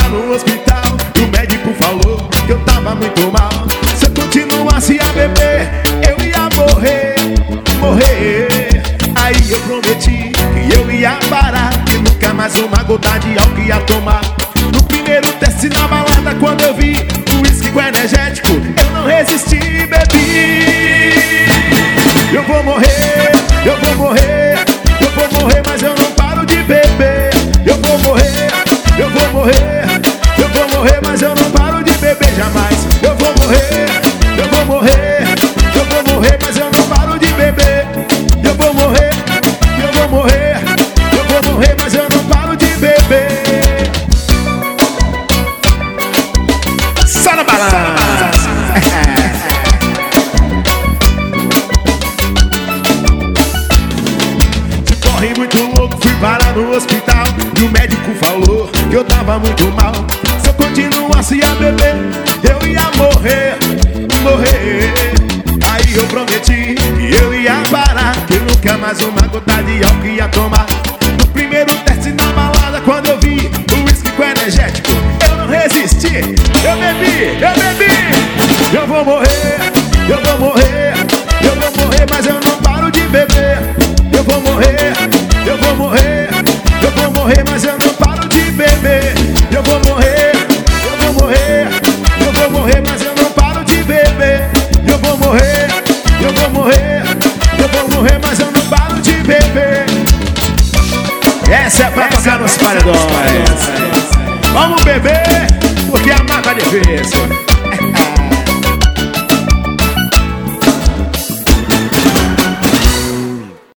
no hospital e o médico falou que eu tava muito mal. Se eu continuasse a beber, eu ia morrer, morrer. Aí eu prometi que eu ia parar, que nunca mais uma gota de álcool ia tomar. No primeiro teste na balada, quando eu vi o uísque com energético, eu não resisti e bebi. Eu vou morrer, eu vou morrer, eu vou morrer, mas eu não paro de beber. Eu vou morrer, eu vou morrer, eu vou morrer, mas eu não paro de beber jamais. Eu vou morrer, eu vou morrer, eu vou morrer, mas eu não paro de beber. Eu vou morrer, eu vou morrer, eu vou morrer, mas eu não paro de beber. Só na balança. Corri muito louco, fui parar no hospital e o médico falou que eu tava muito mal. Se eu continuasse a beber, eu ia morrer, morrer. Aí eu prometi que eu ia parar, que nunca mais uma gota de álcool ia tomar. No primeiro teste na balada, quando eu vi o uísque com energético, eu não resisti, eu bebi, eu bebi. Eu vou morrer, eu vou morrer, eu vou morrer, mas eu não paro de beber. Eu vou morrer, eu vou morrer, eu vou morrer, mas eu não paro de beber. Eu vou morrer, eu vou morrer, eu vou morrer, mas eu não paro de beber. Eu vou morrer, eu vou morrer, eu vou morrer, mas eu não paro de beber. Essa é pra tocar nos paredões. Vamos beber, porque a mata é difícil.